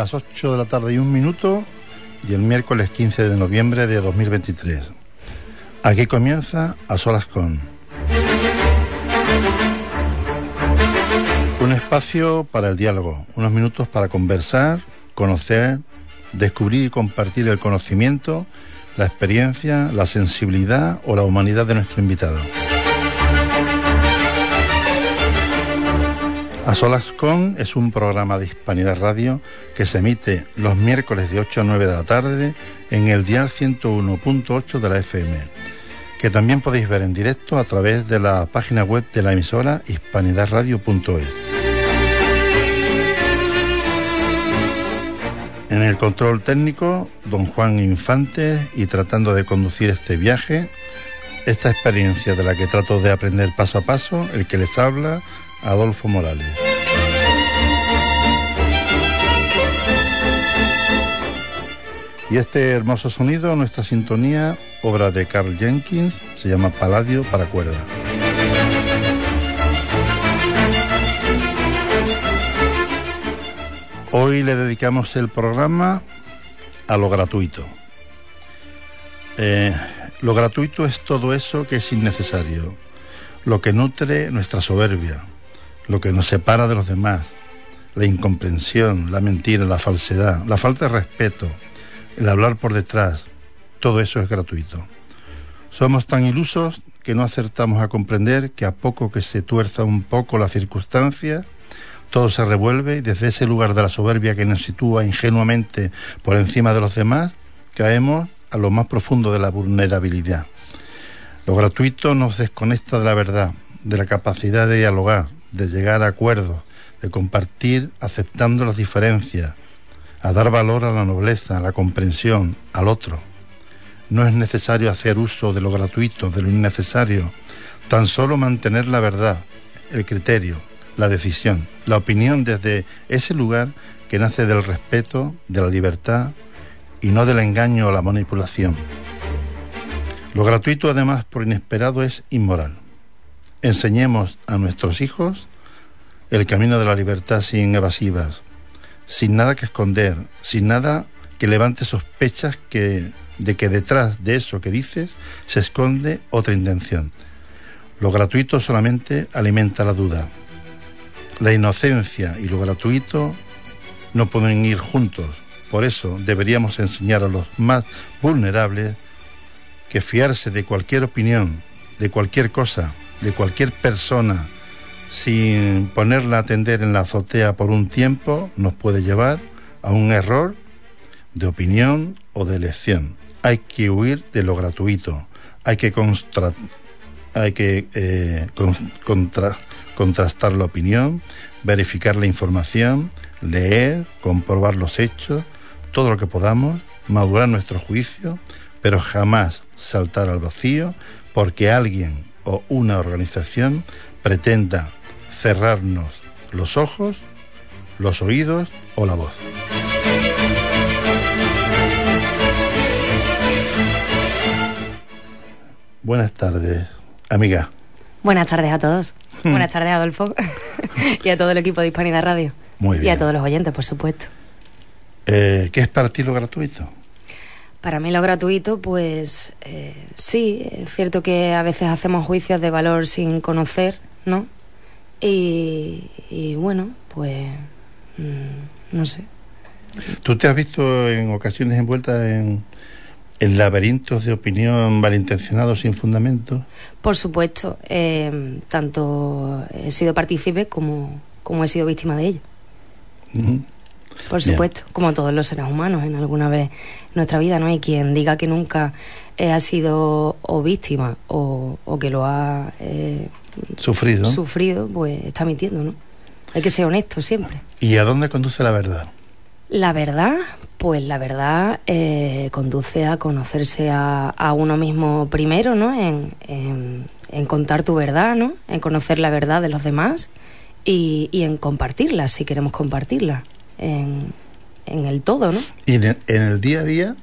las 8 de la tarde y 1 minuto y el miércoles 15 de noviembre de 2023. Aquí comienza A Solas Con. Un espacio para el diálogo, unos minutos para conversar, conocer, descubrir y compartir el conocimiento, la experiencia, la sensibilidad o la humanidad de nuestro invitado. A Solas Con es un programa de Hispanidad Radio que se emite los miércoles de 8 a 9 de la tarde en el dial 101.8 de la FM, que también podéis ver en directo a través de la página web de la emisora hispanidadradio.es. En el control técnico, don Juan Infante, y tratando de conducir este viaje, esta experiencia de la que trato de aprender paso a paso, el que les habla, Adolfo Morales. Y este hermoso sonido, nuestra sintonía, obra de Carl Jenkins, se llama Palladio para cuerda. Hoy le dedicamos el programa a lo gratuito. Lo gratuito es todo eso que es innecesario, lo que nutre nuestra soberbia, lo que nos separa de los demás, la incomprensión, la mentira, la falsedad, la falta de respeto, el hablar por detrás, todo eso es gratuito. Somos tan ilusos que no acertamos a comprender que a poco que se tuerza un poco la circunstancia, todo se revuelve y desde ese lugar de la soberbia que nos sitúa ingenuamente por encima de los demás, caemos a lo más profundo de la vulnerabilidad. Lo gratuito nos desconecta de la verdad, de la capacidad de dialogar, de llegar a acuerdos, de compartir aceptando las diferencias, a dar valor a la nobleza, a la comprensión, al otro. No es necesario hacer uso de lo gratuito, de lo innecesario, tan solo mantener la verdad, el criterio, la decisión, la opinión desde ese lugar que nace del respeto, de la libertad y no del engaño o la manipulación. Lo gratuito, además, por inesperado, es inmoral. Enseñemos a nuestros hijos el camino de la libertad sin evasivas, sin nada que esconder, sin nada que levante sospechas de que detrás de eso que dices se esconde otra intención. Lo gratuito solamente alimenta la duda. La inocencia y lo gratuito no pueden ir juntos. Por eso deberíamos enseñar a los más vulnerables que fiarse de cualquier opinión, de cualquier cosa, de cualquier persona, sin ponerla a atender en la azotea por un tiempo, nos puede llevar a un error de opinión o de elección. Hay que huir de lo gratuito, hay que contrastar la opinión, verificar la información, leer, comprobar los hechos, todo lo que podamos, madurar nuestro juicio, pero jamás saltar al vacío porque alguien o una organización pretenda cerrarnos los ojos, los oídos o la voz. Buenas tardes, amiga. Buenas tardes a todos. Buenas tardes, Adolfo. Y a todo el equipo de Hispanidad Radio. Muy bien. Y a todos los oyentes, por supuesto. ¿Qué es para ti lo gratuito? Para mí lo gratuito, pues sí, es cierto que a veces hacemos juicios de valor sin conocer, ¿no? Y bueno, pues no sé. ¿Tú te has visto en ocasiones envuelta en laberintos de opinión malintencionados sin fundamento? Por supuesto, tanto he sido partícipe como he sido víctima de ello. Uh-huh. Por supuesto, bien. Como todos los seres humanos en alguna vez en nuestra vida, ¿no? Y quien diga que nunca ha sido o víctima o que lo ha sufrido, pues está mintiendo, ¿no? Hay que ser honesto siempre. ¿Y a dónde conduce la verdad? La verdad, pues la verdad conduce a conocerse a uno mismo primero, ¿no? En contar tu verdad, ¿no? En conocer la verdad de los demás y en compartirla, si queremos compartirla. En el todo, ¿no? Y en el día a día,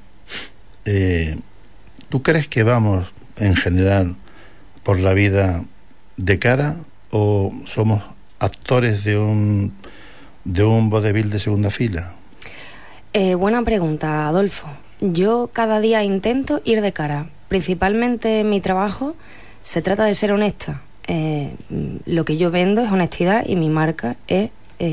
¿tú crees que vamos, en general, por la vida de cara o somos actores de un vodevil de segunda fila? Buena pregunta, Adolfo. Yo cada día intento ir de cara. Principalmente en mi trabajo se trata de ser honesta. Lo que yo vendo es honestidad y mi marca es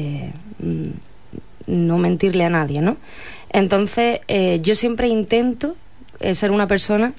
no mentirle a nadie, ¿no? Entonces, yo siempre intento ser una persona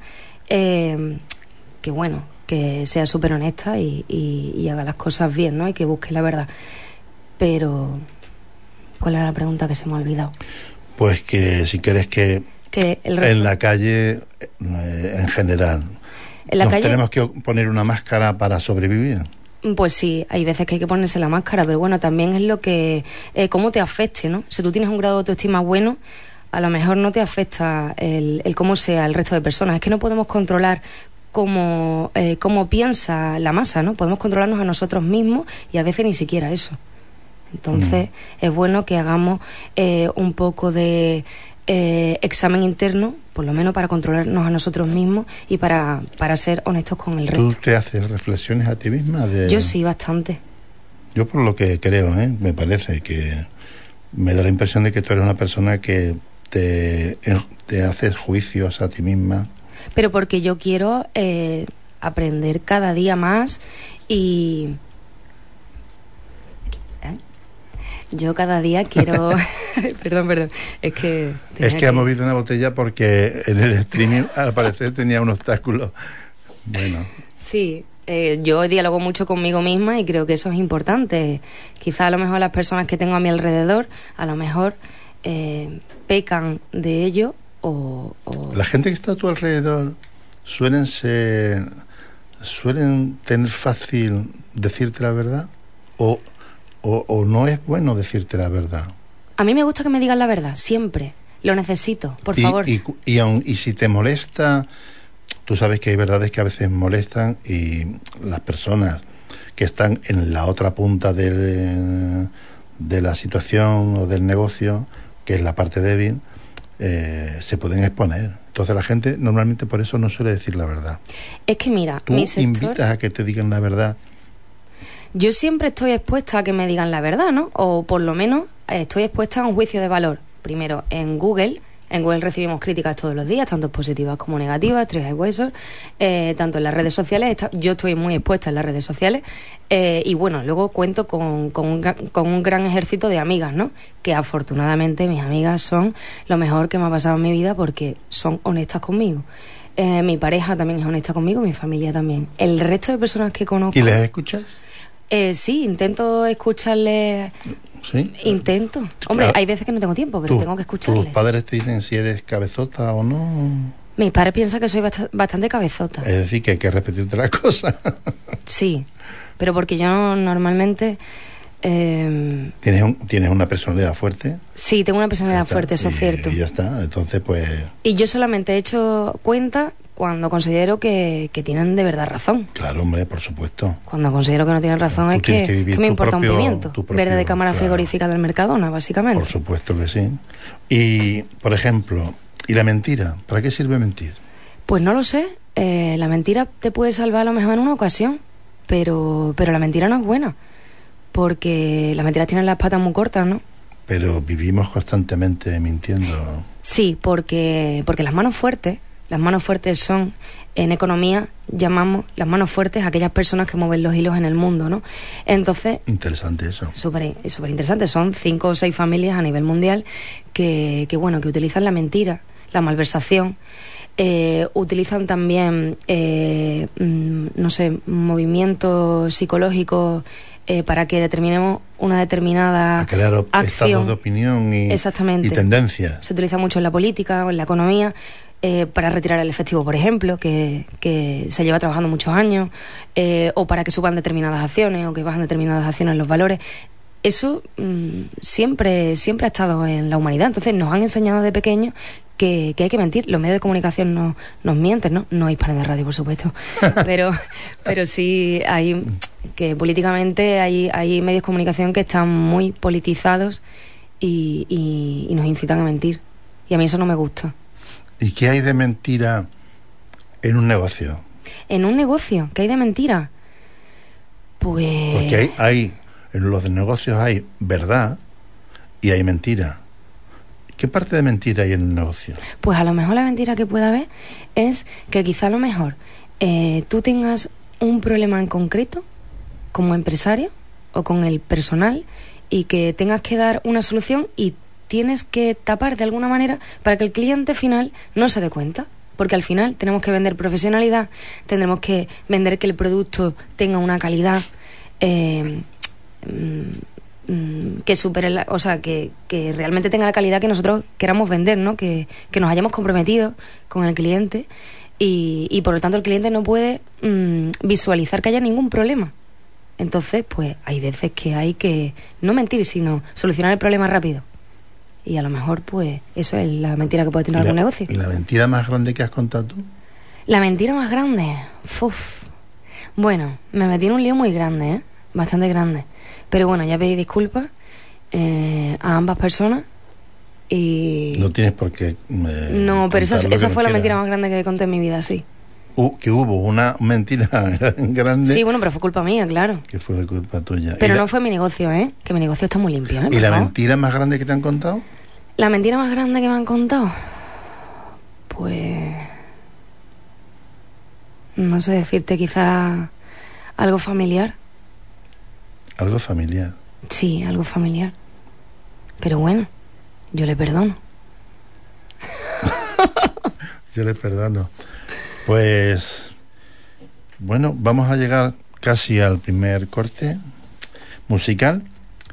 que sea súper honesta y haga las cosas bien, ¿no? Y que busque la verdad. Pero, ¿cuál era la pregunta que se me ha olvidado? Pues que si quieres que en la calle, en general, tenemos que poner una máscara para sobrevivir. Pues sí, hay veces que hay que ponerse la máscara, pero bueno, también es lo que cómo te afecte, ¿no? Si tú tienes un grado de autoestima bueno, a lo mejor no te afecta el cómo sea el resto de personas. Es que no podemos controlar cómo piensa la masa, ¿no? Podemos controlarnos a nosotros mismos y a veces ni siquiera eso. Entonces, es bueno que hagamos un poco de examen interno, por lo menos para controlarnos a nosotros mismos y para ser honestos con el resto. ¿Tú te haces reflexiones a ti misma? Yo sí, bastante. Yo por lo que creo, me parece que me da la impresión de que tú eres una persona que te haces juicios a ti misma. Pero porque yo quiero aprender cada día más y... Yo cada día quiero... perdón. Es que ha movido una botella porque en el streaming al parecer tenía un obstáculo. Bueno. Sí, yo dialogo mucho conmigo misma y creo que eso es importante. Quizá a lo mejor las personas que tengo a mi alrededor, a lo mejor pecan de ello o... La gente que está a tu alrededor suelen tener fácil decirte la verdad o no es bueno decirte la verdad. A mí me gusta que me digan la verdad, siempre. Lo necesito, por favor. Y si te molesta, tú sabes que hay verdades que a veces molestan y las personas que están en la otra punta de la situación o del negocio, que es la parte débil, se pueden exponer. Entonces la gente normalmente por eso no suele decir la verdad. Es que mira, ¿Tú invitas a que te digan la verdad? Yo siempre estoy expuesta a que me digan la verdad, ¿no? O por lo menos estoy expuesta a un juicio de valor. Primero, en Google recibimos críticas todos los días, tanto positivas como negativas, tres hay huesos, tanto en las redes sociales, yo estoy muy expuesta en las redes sociales, y bueno, luego cuento con un gran ejército de amigas, ¿no? Que afortunadamente mis amigas son lo mejor que me ha pasado en mi vida porque son honestas conmigo. Mi pareja también es honesta conmigo, mi familia también. El resto de personas que conozco... ¿Y les escuchas? Sí, intento escucharles. ¿Sí? Intento. Hombre, hay veces que no tengo tiempo, pero tengo que escucharles. ¿Tus padres te dicen si eres cabezota o no? Mis padres piensan que soy bastante cabezota. Es decir, que hay que repetirte las cosas. Sí, pero porque yo normalmente... ¿Tienes una personalidad fuerte? Sí, tengo una personalidad fuerte, eso es cierto. Y ya está, entonces pues... Y yo solamente he hecho cuenta cuando considero que tienen de verdad razón. Claro, hombre, por supuesto. Cuando considero que no tienen razón es que me importa un pimiento. Verde de cámara frigorífica del Mercadona, básicamente. Por supuesto que sí. Y, por ejemplo, ¿y la mentira? ¿Para qué sirve mentir? Pues no lo sé. La mentira te puede salvar a lo mejor en una ocasión, pero la mentira no es buena. Porque las mentiras tienen las patas muy cortas, ¿no? Pero vivimos constantemente mintiendo. Sí, porque las manos fuertes son, en economía llamamos las manos fuertes a aquellas personas que mueven los hilos en el mundo, ¿no? Entonces... Interesante eso. Súper interesante. Son 5 o 6 familias a nivel mundial que utilizan la mentira, la malversación, utilizan también, movimientos psicológicos para que determinemos una determinada aclarar acción. Estados de opinión y tendencias. Se utiliza mucho en la política o en la economía para retirar el efectivo, por ejemplo, que se lleva trabajando muchos años, o para que suban determinadas acciones o que bajan determinadas acciones los valores. Eso siempre ha estado en la humanidad. Entonces nos han enseñado de pequeños que hay que mentir. Los medios de comunicación nos mienten, ¿no? No hay Hispanes de Radio, por supuesto. pero sí hay que políticamente hay medios de comunicación que están muy politizados y nos incitan a mentir. Y a mí eso no me gusta. ¿Y qué hay de mentira en un negocio? ¿En un negocio? ¿Qué hay de mentira? Pues... Porque en los negocios hay verdad y hay mentira. ¿Qué parte de mentira hay en el negocio? Pues a lo mejor la mentira que pueda haber es que quizá a lo mejor tú tengas un problema en concreto como empresario o con el personal y que tengas que dar una solución y tienes que tapar de alguna manera para que el cliente final no se dé cuenta. Porque al final tenemos que vender profesionalidad, tendremos que vender que el producto tenga una calidad que supere, o sea, que realmente tenga la calidad que nosotros queramos vender, ¿no? Que nos hayamos comprometido con el cliente y por lo tanto el cliente no puede visualizar que haya ningún problema. Entonces, pues hay veces que hay que no mentir, sino solucionar el problema rápido. Y a lo mejor, pues, eso es la mentira que puede tener algún negocio. ¿Y la mentira más grande que has contado tú? La mentira más grande. Uf. Bueno, me metí en un lío muy grande, ¿eh? Bastante grande. Pero bueno, ya pedí disculpas a ambas personas y... No tienes por qué... no, pero esa fue la mentira más grande que conté en mi vida, sí. Que hubo una mentira grande... Sí, bueno, pero fue culpa mía, claro. Que fue culpa tuya. Pero no fue mi negocio, ¿eh? Que mi negocio está muy limpio, ¿eh? ¿Y la mentira más grande que te han contado? La mentira más grande que me han contado... Pues... no sé decirte, quizá algo familiar. ¿Algo familiar? Sí, algo familiar. Pero bueno, yo le perdono. Yo le perdono. Pues... bueno, vamos a llegar casi al primer corte musical.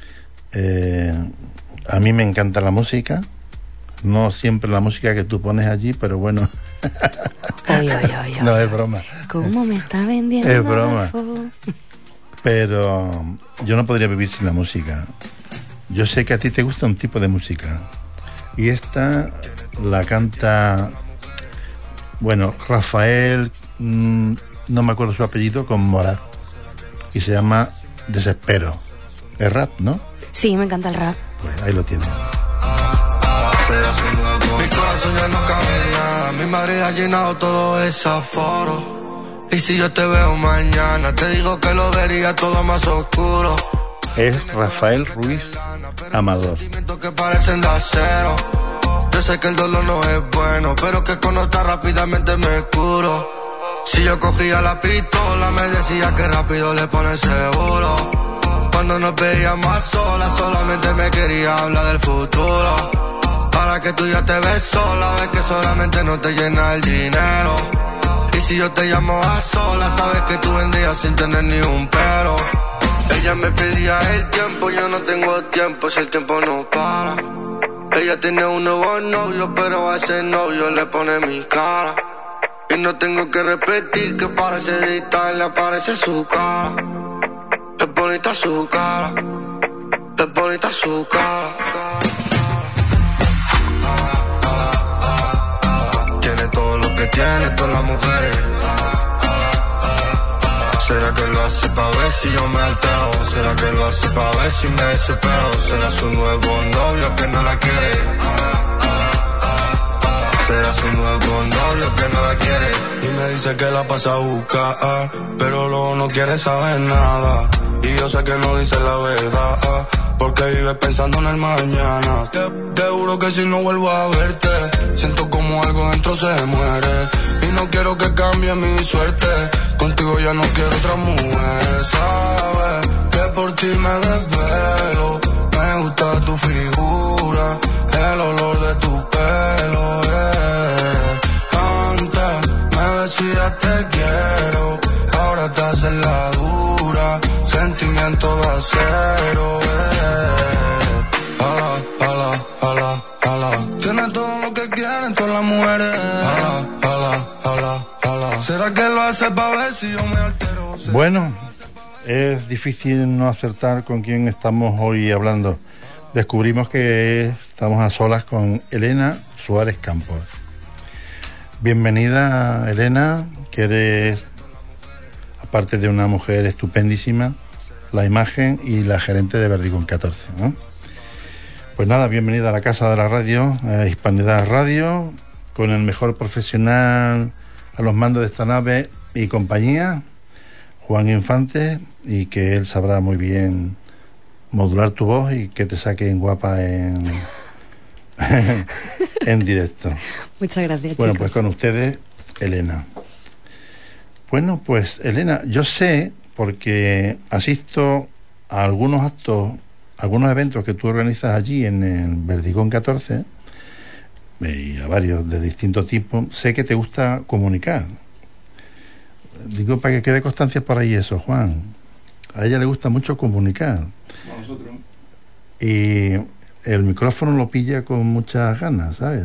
A mí me encanta la música. No siempre la música que tú pones allí, pero bueno... No, es broma. ¿Cómo me está vendiendo? Es broma. Pero yo no podría vivir sin la música. Yo sé que a ti te gusta un tipo de música. Y esta la canta... bueno, Rafael... no me acuerdo su apellido, con Morat. Y se llama Desespero. Es rap, ¿no? Sí, me encanta el rap. Pues ahí lo tienes. Mi corazón ya no cabe en nada. Mi madre ha llenado todo ese aforo. Y si yo te veo mañana, te digo que lo vería todo más oscuro. Es Rafael Ruiz Amador. Que parecen de acero. Yo sé que el dolor no es bueno, pero que con nota rápidamente me curo. Si yo cogía la pistola, me decía que rápido le pone seguro. Cuando nos veíamos a solas, solamente me quería hablar del futuro. Para que tú ya te ves sola, ves que solamente no te llena el dinero. Y si yo te llamo a solas, sabes que tú vendías sin tener ni un pero. Ella me pedía el tiempo, yo no tengo tiempo, si el tiempo no para. Ella tiene un nuevo novio, pero a ese novio le pone mi cara. Y no tengo que repetir que para ese dictar le aparece su cara. Es bonita su cara, es bonita su cara. Tiene todo lo que tiene todas las mujeres. ¿Será que lo hace pa' ver si yo me altero? ¿Será que lo hace pa' ver si me desespero? ¿Será su nuevo novio que no la quiere? ¿Será su nuevo novio que no la quiere? Y me dice que la pasa a buscar, pero luego no quiere saber nada. Y yo sé que no dice la verdad, porque vive pensando en el mañana. Te juro que si no vuelvo a verte, siento como algo dentro se muere. Y no quiero que cambie mi suerte, contigo ya no quiero otra mujer. Sabes que por ti me desvelo, me gusta tu figura, el olor de tu pelo, Antes me decías te quiero, ahora te haces la dura, sentimiento de acero, ala. Tiene todo lo que quieren todas las mujeres. Ala. ¿Será que lo hace pa' ver si yo me altero? Bueno, es difícil no acertar con quién estamos hoy hablando. Descubrimos que estamos a solas con Elena Suárez Campos. Bienvenida, Elena, que eres, aparte de una mujer estupendísima, la imagen y la gerente de Verdigón 14, ¿no? Pues nada, bienvenida a la casa de la radio, a Hispanidad Radio, con el mejor profesional a los mandos de esta nave y compañía, Juan Infante, y que él sabrá muy bien modular tu voz y que te saquen guapa en en directo. Muchas gracias, Bueno, chicos. pues con ustedes, Elena. Bueno, pues Elena, yo sé, porque asisto a algunos actos, algunos eventos que tú organizas allí en el Verdigón 14, y a varios de distintos tipos, sé que te gusta comunicar. Digo, para que quede constancia por ahí eso, Juan. A ella le gusta mucho comunicar. A nosotros. Y el micrófono lo pilla con muchas ganas, ¿sabes?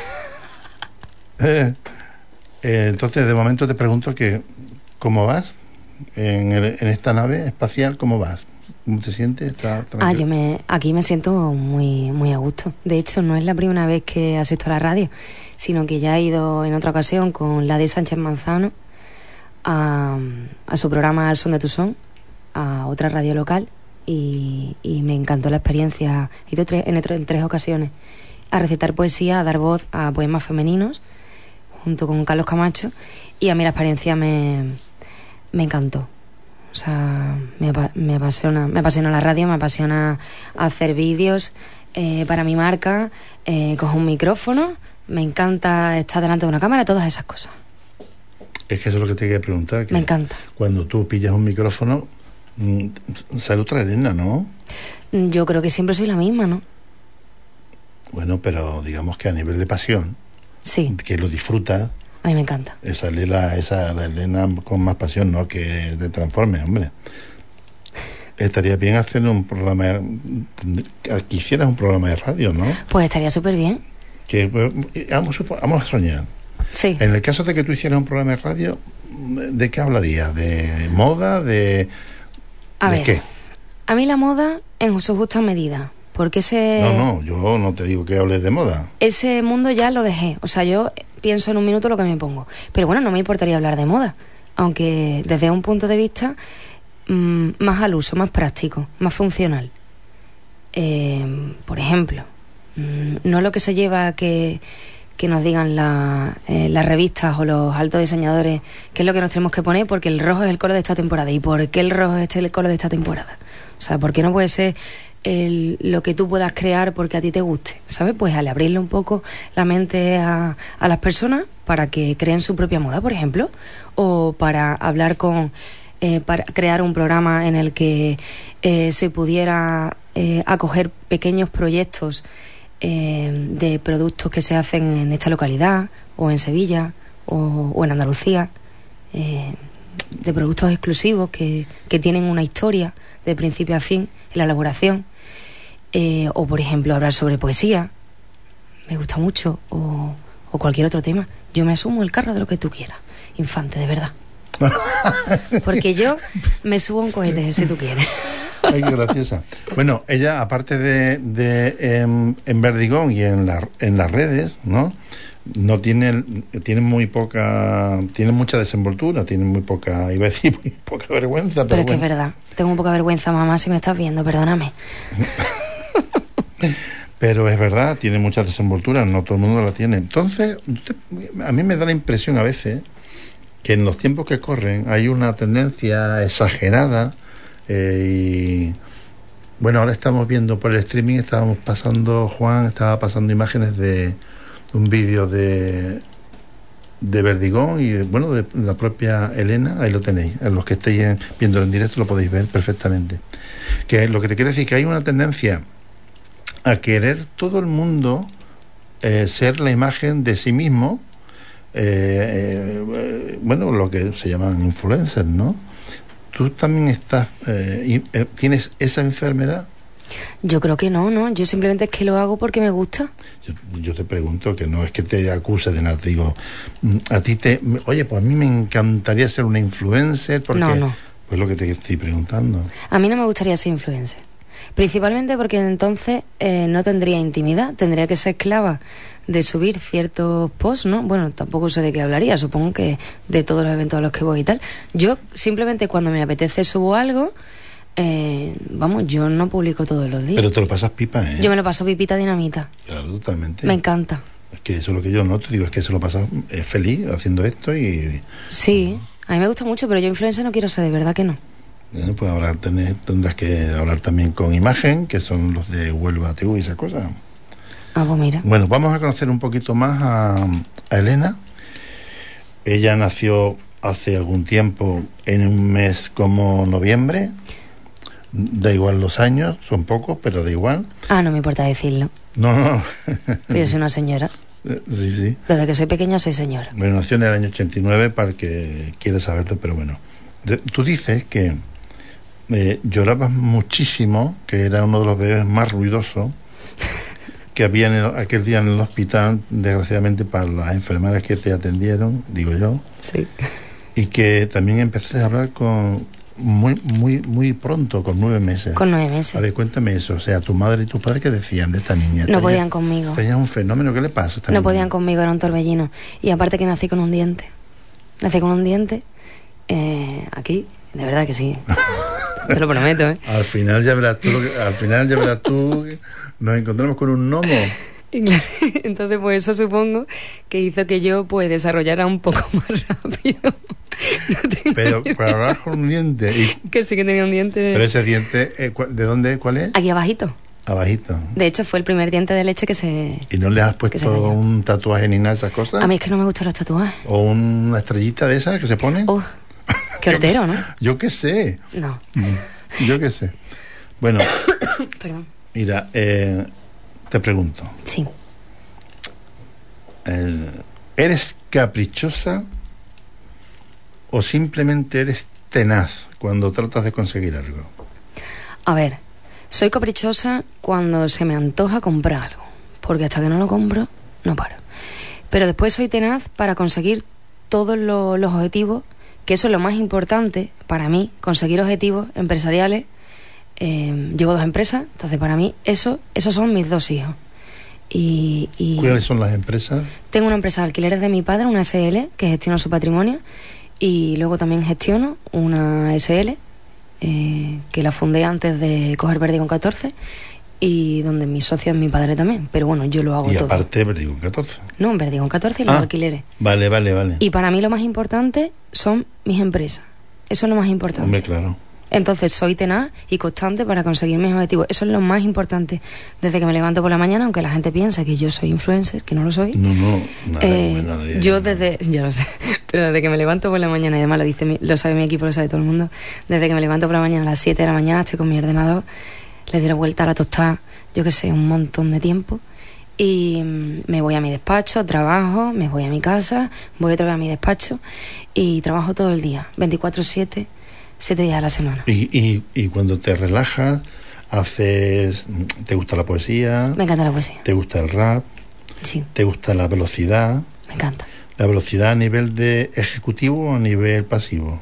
Entonces, de momento te pregunto que ¿cómo vas? En esta nave espacial, ¿cómo vas? ¿Cómo te sientes? ¿Estás tranquilo? Aquí me siento muy a gusto. De hecho, no es la primera vez que asisto a la radio, sino que ya he ido en otra ocasión con la de Sánchez Manzano a su programa Al Son de Tu Son, a otra radio local, y me encantó la experiencia. He ido en 3 ocasiones a recitar poesía, a dar voz a poemas femeninos junto con Carlos Camacho, y a mí la experiencia me encantó. O sea, me apasiona la radio, me apasiona hacer vídeos para mi marca, coger un micrófono, me encanta estar delante de una cámara, todas esas cosas. Es que eso es lo que te quería preguntar. Que me encanta. Cuando tú pillas un micrófono, sale otra Elena, ¿no? Yo creo que siempre soy la misma, ¿no? Bueno, pero digamos que a nivel de pasión, sí, que lo disfrutas, a mí me encanta. Sale la Elena con más pasión, ¿no? Que te transforme, hombre. Estaría bien hacer un programa, que hicieras un programa de radio, ¿no? Pues estaría súper bien. Que vamos a soñar. Sí. En el caso de que tú hicieras un programa de radio, ¿de qué hablarías? ¿De moda? ¿De qué? A mí la moda en su justa medida, porque No, yo no te digo que hables de moda. Ese mundo ya lo dejé. O sea, yo pienso en un minuto lo que me pongo. Pero bueno, no me importaría hablar de moda, aunque desde un punto de vista más al uso, más práctico, más funcional. Por ejemplo, no lo que se lleva a que nos digan las revistas o los altos diseñadores qué es lo que nos tenemos que poner, porque el rojo es el color de esta temporada. ¿Y por qué el rojo es el color de esta temporada? O sea, ¿por qué no puede ser lo que tú puedas crear porque a ti te guste? ¿Sabes? Pues al abrirle un poco la mente a las personas para que creen su propia moda, por ejemplo, o para hablar para crear un programa en el que se pudiera acoger pequeños proyectos de productos que se hacen en esta localidad o en Sevilla o en Andalucía, de productos exclusivos que tienen una historia de principio a fin en la elaboración, o por ejemplo hablar sobre poesía, me gusta mucho, o cualquier otro tema. Yo me asumo el carro de lo que tú quieras, Infante, de verdad. Porque yo me subo a un cohete si tú quieres. Ay, qué graciosa. Bueno, ella, aparte en Verdigón y en las redes, ¿no? No tiene mucha desenvoltura, tiene muy poca, iba a decir, muy poca vergüenza. Pero bueno. que es verdad, tengo un poca vergüenza, mamá, si me estás viendo, perdóname. Pero es verdad, tiene mucha desenvoltura, no todo el mundo la tiene. Entonces, a mí me da la impresión a veces que en los tiempos que corren hay una tendencia exagerada. Y bueno, ahora estamos viendo por el streaming, Juan estaba pasando imágenes de un vídeo de Verdigón y de la propia Elena. Ahí lo tenéis, los que estéis viendo en directo lo podéis ver perfectamente. Que lo que te quiero decir es que hay una tendencia a querer todo el mundo ser la imagen de sí mismo, lo que se llaman influencers, ¿no? ¿Tú también tienes esa enfermedad? Yo creo que no. Yo simplemente es que lo hago porque me gusta. Yo te pregunto, que no es que te acuse de nada. Te digo, oye, pues a mí me encantaría ser una influencer porque... No. Pues lo que te estoy preguntando. A mí no me gustaría ser influencer. Principalmente porque entonces no tendría intimidad. Tendría que ser esclava de subir ciertos posts, ¿no? Bueno, tampoco sé de qué hablaría, supongo que de todos los eventos a los que voy y tal. Yo simplemente cuando me apetece subo algo, yo no publico todos los días. Pero te lo pasas pipa, ¿eh? Yo me lo paso pipita dinamita. Claro, totalmente. Me encanta. Es que eso es lo que yo no te digo, es que se lo pasas feliz haciendo esto y... Sí, a mí me gusta mucho, pero yo influencer no quiero ser, de verdad que no. Bueno, pues ahora tendrás que hablar también con Imagen, que son los de Huelva TV y esas cosas. Ah, pues mira. Bueno, vamos a conocer un poquito más a Elena. Ella nació hace algún tiempo en un mes como noviembre. Da igual los años, son pocos, pero da igual. Ah, no me importa decirlo. No. Yo soy una señora. Sí. Desde que soy pequeña soy señora. Bueno, nació en el año 89, para el que quiera saberlo, pero bueno. Tú dices que llorabas muchísimo, que era uno de los bebés más ruidosos que había aquel día en el hospital, desgraciadamente para las enfermeras que te atendieron, digo yo. Sí. Y que también empecé a hablar muy pronto, con 9 meses. Con 9 meses. A ver, cuéntame eso. O sea, tu madre y tu padre, ¿qué decían de esta niña? No podían conmigo. Tenía un fenómeno, ¿qué le pasa a esta niña? No podían conmigo, era un torbellino. Y aparte que nací con un diente. Aquí, de verdad que sí. Te lo prometo, ¿eh? Al final ya verás tú, nos encontramos con un gnomo. Y claro, entonces pues eso supongo que hizo que yo pues desarrollara un poco más rápido. Pero para hablar con un diente. Que sí que tenía un diente. Pero ese diente, ¿de dónde? ¿Cuál es? Aquí abajito. Abajito. De hecho fue el primer diente de leche que se... ¿Y no le has puesto un tatuaje ni nada de esas cosas? A mí es que no me gustan los tatuajes. ¿O una estrellita de esas que se pone? Qué hortero, ¿no? Yo qué sé. No. Yo qué sé. Bueno. Perdón. Mira, te pregunto. Sí. ¿Eres caprichosa o simplemente eres tenaz cuando tratas de conseguir algo? A ver, soy caprichosa cuando se me antoja comprar algo, porque hasta que no lo compro, no paro. Pero después soy tenaz para conseguir todos los objetivos, que eso es lo más importante para mí, conseguir objetivos empresariales. Llevo 2 empresas, entonces para mí esos son mis 2 hijos. Y ¿cuáles son las empresas? Tengo una empresa de alquileres de mi padre, una SL, que gestiona su patrimonio, y luego también gestiono una SL, que la fundé antes de coger Verdigón 14, y donde mi socio es mi padre también, pero bueno, yo lo hago todo. Y aparte Verdigón 14. No, en Verdigón 14 y los alquileres. Vale. Y para mí lo más importante son mis empresas. Eso es lo más importante. Hombre, claro. Entonces soy tenaz y constante para conseguir mis objetivos. Eso es lo más importante. Desde que me levanto por la mañana, aunque la gente piensa que yo soy influencer, que no lo soy. No, nada. Yo lo sé, pero desde que me levanto por la mañana, y además lo sabe mi equipo, lo sabe todo el mundo, desde que me levanto por la mañana a las 7 de la mañana estoy con mi ordenador, le doy la vuelta a la tostada, yo qué sé, un montón de tiempo, y me voy a mi despacho, trabajo, me voy a mi casa, voy otra vez a mi despacho y trabajo todo el día, 24/7, 7 días a la semana. Y cuando te relajas, ¿te gusta la poesía? Me encanta la poesía. ¿Te gusta el rap? Sí. ¿Te gusta la velocidad? Me encanta. ¿La velocidad a nivel de ejecutivo o a nivel pasivo?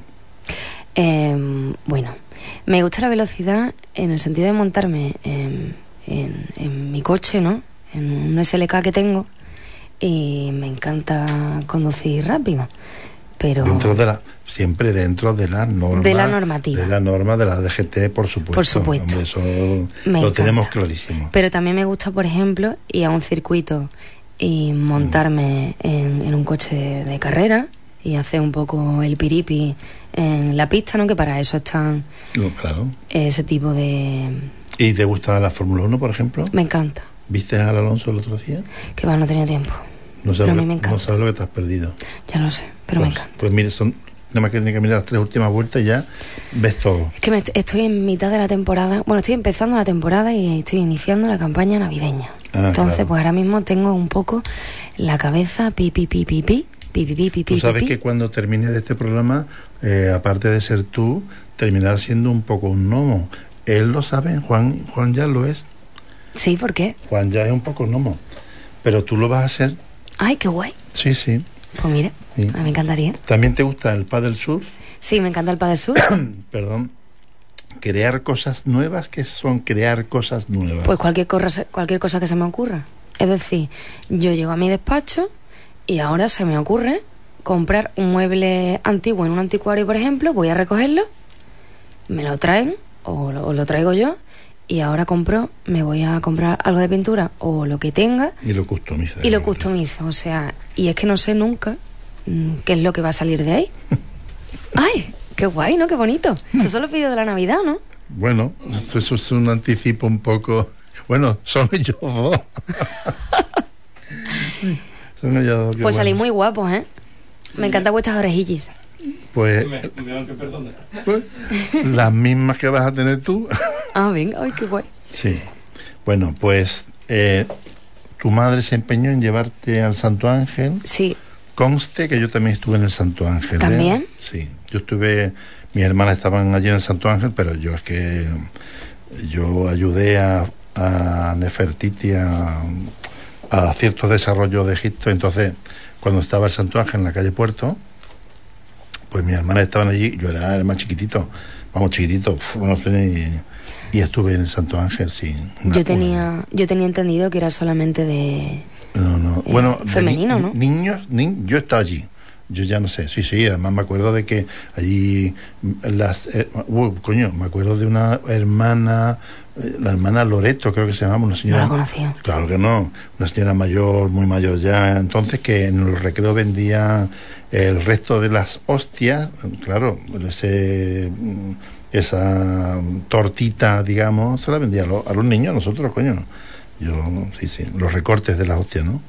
Bueno, me gusta la velocidad en el sentido de montarme en mi coche, ¿no? En un SLK que tengo, y me encanta conducir rápido. Pero siempre dentro de la norma. De la normativa. De la norma de la DGT, por supuesto. Por supuesto. Hombre, eso lo encanta. Tenemos clarísimo. Pero también me gusta, por ejemplo, ir a un circuito y montarme en un coche de carrera y hacer un poco el piripi en la pista, ¿no? Que para eso están claro. Ese tipo de... ¿Y te gusta la Fórmula 1, por ejemplo? Me encanta. ¿Viste al Alonso el otro día? Que va, no tenía tiempo. No sabes lo que te has perdido. Ya lo sé, pero me encanta. Pues mire, nada más que tienes que mirar las 3 últimas vueltas y ya ves todo. Es que estoy en mitad de la temporada. Bueno, estoy empezando la temporada y estoy iniciando la campaña navideña. Entonces, claro. Pues ahora mismo tengo un poco la cabeza pi. Tú sabes que cuando termine de este programa, aparte de ser tú, terminar siendo un poco un gnomo. Él lo sabe, Juan ya lo es. Sí, ¿por qué? Juan ya es un poco gnomo, pero tú lo vas a hacer. Ay, qué guay. Sí. Pues mira, sí. A mí me encantaría. ¿También te gusta el paddle surf? Sí, me encanta el paddle surf. Perdón. Crear cosas nuevas, ¿qué son crear cosas nuevas? Pues cualquier cosa que se me ocurra. Es decir, yo llego a mi despacho y ahora se me ocurre comprar un mueble antiguo en un anticuario, por ejemplo, voy a recogerlo, me lo traen o lo traigo yo, y ahora me voy a comprar algo de pintura o lo que tenga y lo customizo. O sea, y es que no sé nunca qué es lo que va a salir de ahí. ¡Ay! ¡Qué guay!, ¿no? ¡Qué bonito! Eso son los vídeos de la Navidad, ¿no? Bueno, eso es un anticipo un poco Bueno, son ellos dos. Son ellos dos. Pues salís muy guapos, ¿eh? Me encantan vuestras orejillas. Pues las mismas que vas a tener tú. Ah, venga, ay, qué guay. Sí. Bueno, pues tu madre se empeñó en llevarte al Santo Ángel. Sí. Conste que yo también estuve en el Santo Ángel. ¿También? Sí. Yo estuve, mis hermanas estaban allí en el Santo Ángel, pero yo es que yo ayudé a Nefertiti a ciertos desarrollos de Egipto. Entonces, cuando estaba el Santo Ángel en la calle Puerto, pues mis hermanas estaban allí, yo era el más chiquitito, no sé, y estuve en el Santo Ángel, sí. Yo tenía entendido que era solamente de... No. Bueno, femenino, ¿no? Niños, yo estaba allí. Yo ya no sé, sí, además me acuerdo de que allí me acuerdo de una hermana, la hermana Loreto, creo que se llamaba, una señora. No la conocía. Claro que no, una señora mayor, muy mayor ya, entonces, que en los recreos vendía el resto de las hostias, claro, esa tortita, digamos, se la vendía a los niños, a nosotros, coño. Yo, sí, los recortes de las hostias, ¿no?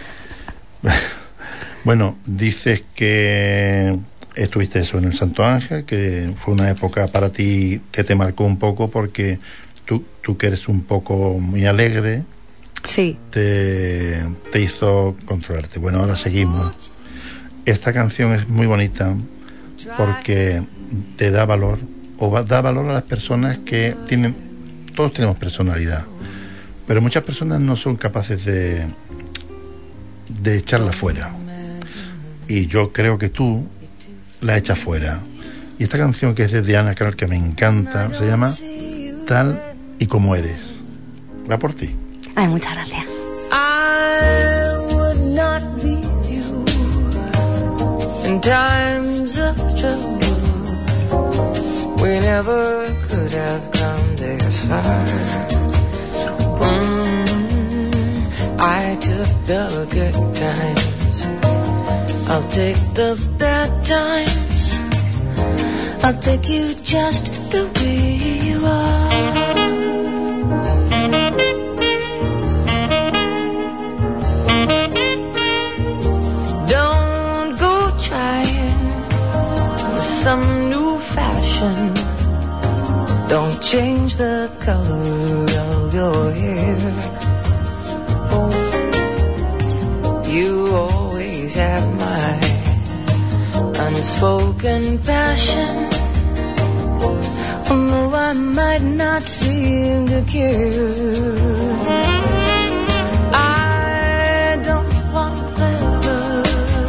Bueno, dices que estuviste eso en el Santo Ángel, que fue una época para ti que te marcó un poco porque tú que eres un poco muy alegre, sí, te hizo controlarte. Bueno, ahora seguimos. Esta canción es muy bonita porque te da valor, da valor a las personas que tienen, todos tenemos personalidad, pero muchas personas no son capaces de echarla fuera. Y yo creo que tú la echas fuera. Y esta canción, que es de Diana Krall, que me encanta, se llama Tal y Como Eres. Va por ti. Ay, muchas gracias. I would not leave you in times of trouble. We never could have come this far. I took the good times, I'll take the bad times, I'll take you just the way you are. Don't go trying some new fashion, don't change the color of your hair. You always have my unspoken passion, although I might not seem to care. I don't want clever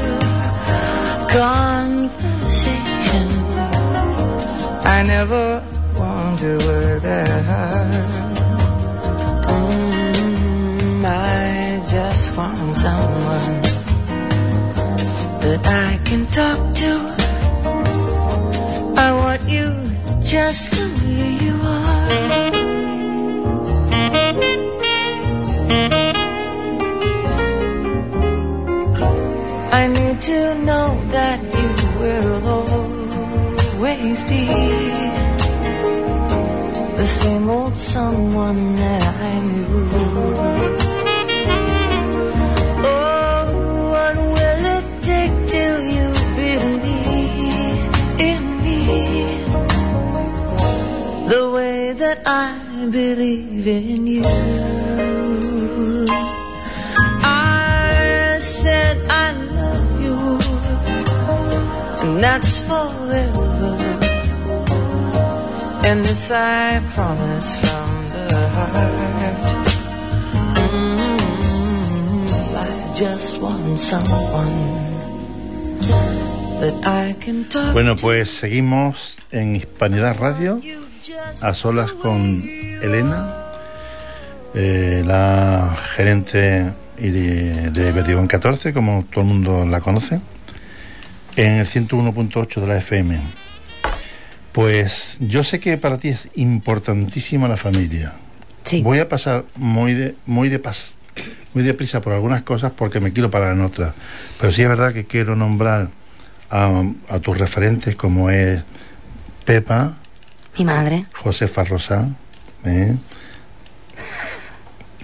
conversation, I never want to work that hard. I just want someone that I can talk to. I want you just the way you are. I need to know that you will always be the same old someone that I knew. I believe in you. I said I love you, and that's forever. And this I promise from the heart. I just want someone that I can talk. Bueno, pues seguimos en Hispanidad Radio, a solas con Elena, la gerente de Verdigón 14, como todo el mundo la conoce, en el 101.8 de la FM. Pues yo sé que para ti es importantísima la familia. Sí. Voy a pasar muy deprisa por algunas cosas porque me quiero parar en otras, pero sí es verdad que quiero nombrar a tus referentes, como es Pepa, mi madre, Josefa Rosa,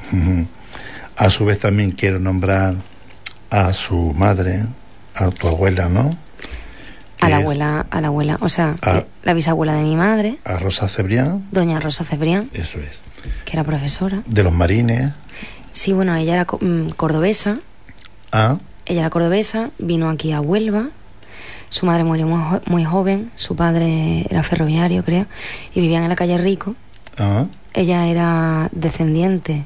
A su vez también quiero nombrar a su madre, a tu abuela, ¿no? A la abuela, o sea, la bisabuela de mi madre. A Rosa Cebrián. Doña Rosa Cebrián. Eso es. Que era profesora. De los Marines. Sí, bueno, ella era cordobesa. Ah. Ella era cordobesa, vino aquí a Huelva. Su madre murió muy joven, su padre era ferroviario, creo, y vivían en la calle Rico. Ah. Ella era descendiente,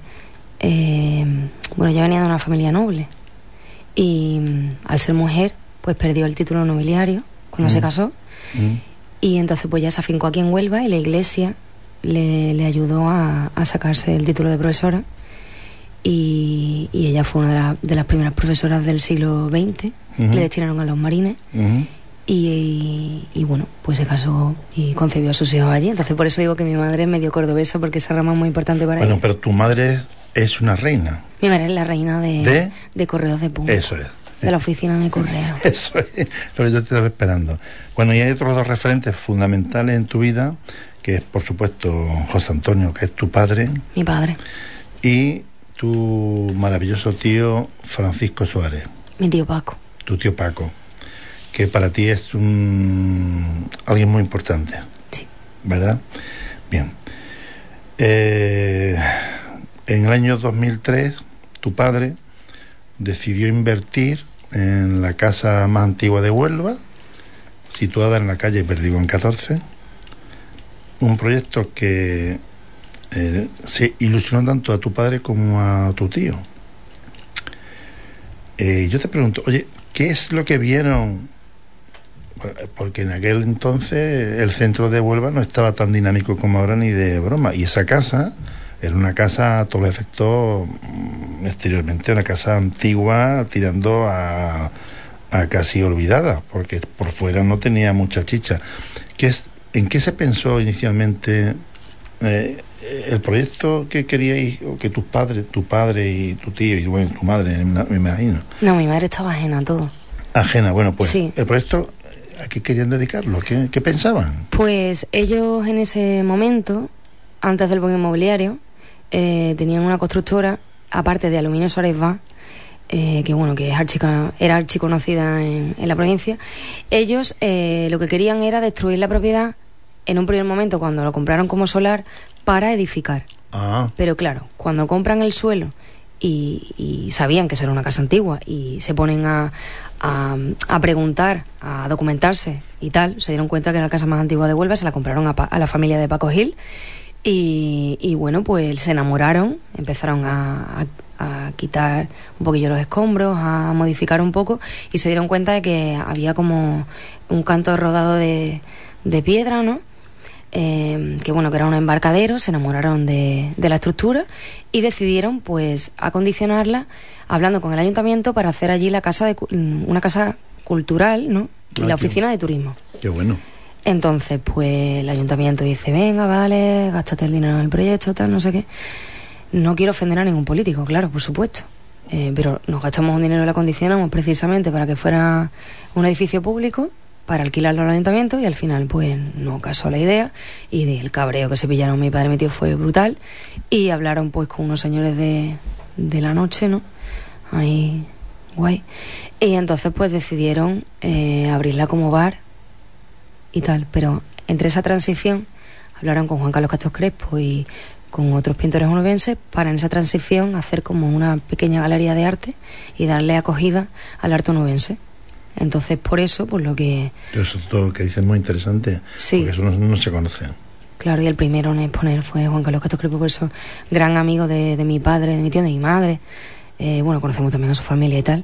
ella venía de una familia noble. Y al ser mujer, pues perdió el título nobiliario cuando se casó. Y entonces pues ya se afincó aquí en Huelva y la iglesia le ayudó a sacarse el título de profesora. Y ella fue una de las primeras profesoras del siglo XX. Le destinaron a los Marines. Y bueno, pues se casó y concebió a sus hijos allí. Entonces por eso digo que mi madre es medio cordobesa, porque esa rama es muy importante para ella. Bueno, pero tu madre es una reina. Mi madre es la reina de Correos de Punta. Eso es. De la oficina de correos. Eso es lo que yo te estaba esperando. Bueno, y hay otros dos referentes fundamentales en tu vida, que es, por supuesto, José Antonio, que es tu padre. Mi padre. Y tu maravilloso tío Francisco Suárez. Mi tío Paco. Tu tío Paco, que para ti es alguien muy importante. Sí. ¿Verdad? Bien. En el año 2003, tu padre decidió invertir en la casa más antigua de Huelva, situada en la calle Perdigón 14, un proyecto que se ilusionó tanto a tu padre como a tu tío. Yo te pregunto, oye, ¿qué es lo que vieron? Porque en aquel entonces el centro de Huelva no estaba tan dinámico como ahora, ni de broma, y esa casa era una casa a todos los efectos, exteriormente una casa antigua, tirando a casi olvidada, porque por fuera no tenía mucha chicha. ¿En qué se pensó inicialmente el proyecto que queríais, o que tu padre y tu tío y bueno, tu madre, me imagino? No, mi madre estaba ajena a todo. Ajena, bueno, pues sí. El proyecto, ¿a qué querían dedicarlo? ¿Qué pensaban? Pues ellos en ese momento, antes del boom inmobiliario, tenían una constructora, aparte de Aluminio Suárez Vaz, que era archiconocida en la provincia. Ellos lo que querían era destruir la propiedad en un primer momento, cuando lo compraron como solar, para edificar. Pero claro, cuando compran el suelo y sabían que eso era una casa antigua y se ponen a preguntar, a documentarse y tal, se dieron cuenta que era la casa más antigua de Huelva, se la compraron a la familia de Paco Gil. Y bueno, pues se enamoraron, empezaron a quitar un poquillo los escombros, a modificar un poco, y se dieron cuenta de que había como un canto rodado de piedra, ¿no? Que era un embarcadero. Se enamoraron de la estructura y decidieron pues acondicionarla, hablando con el ayuntamiento, para hacer allí una casa cultural, ¿no? Y la oficina de turismo. Qué bueno. Entonces, pues el ayuntamiento dice, venga, vale, gástate el dinero en el proyecto, tal, no sé qué. No quiero ofender a ningún político, claro, por supuesto. Pero nos gastamos un dinero y lo acondicionamos precisamente para que fuera un edificio público, para alquilarlo al ayuntamiento, y al final, pues, no casó la idea. Y el cabreo que se pillaron mi padre y mi tío fue brutal. Y hablaron, pues, con unos señores de la noche, ¿no? Ahí, guay. Y entonces, pues, decidieron abrirla como bar y tal, pero entre esa transición hablaron con Juan Carlos Castro Crespo y con otros pintores onubenses para en esa transición hacer como una pequeña galería de arte y darle acogida al arte onubense. Entonces, por eso, pues lo que... Eso todo lo que dices es muy interesante, sí. Porque eso no se conoce. Claro, y el primero en exponer fue Juan Carlos Castro Crespo, por eso gran amigo de mi padre, de mi tío, de mi madre. Conocemos también a su familia y tal.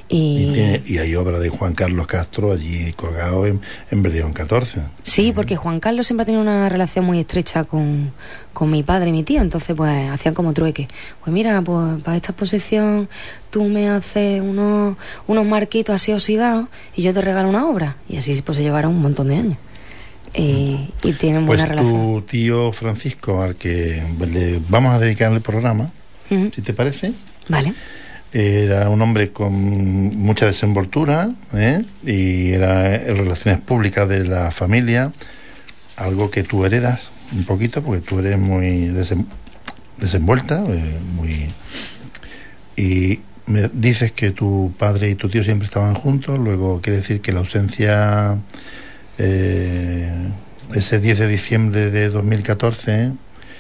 Y hay obra de Juan Carlos Castro allí colgado en Perdigón 14. Sí, porque Juan Carlos siempre ha tenido una relación muy estrecha con mi padre y mi tío. Entonces, pues, hacían como trueque. Pues mira, pues para esta exposición tú me haces unos marquitos así oxidados y yo te regalo una obra. Y así pues se llevaron un montón de años. Y tienen buena relación. Pues tu tío Francisco, al que le vamos a dedicar el programa, si te parece... Vale. Era un hombre con mucha desenvoltura, y era en relaciones públicas de la familia, algo que tú heredas un poquito, porque tú eres muy desenvuelta, y me dices que tu padre y tu tío siempre estaban juntos. Luego quiere decir que la ausencia, ese 10 de diciembre de 2014,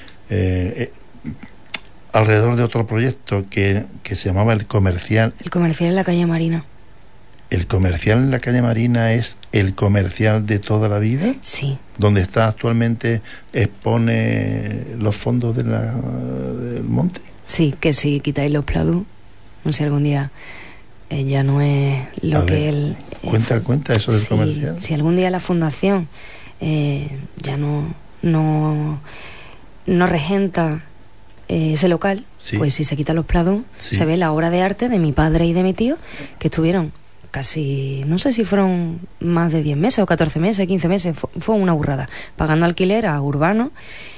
alrededor de otro proyecto que se llamaba El Comercial. El Comercial en la calle Marina. ¿El Comercial en la calle Marina es el comercial de toda la vida? Sí. ¿Donde está actualmente expone los fondos del monte? Sí, que si quitáis los Pladú, no sé, algún día ya no es lo que él... Cuenta eso del comercial. Si algún día la fundación ya no regenta ese local, sí, pues si se quitan los Pladú, sí, se ve la obra de arte de mi padre y de mi tío, que estuvieron casi, no sé si fueron más de 10 meses o 14 meses, 15 meses, fue una burrada, pagando alquiler a Urbano,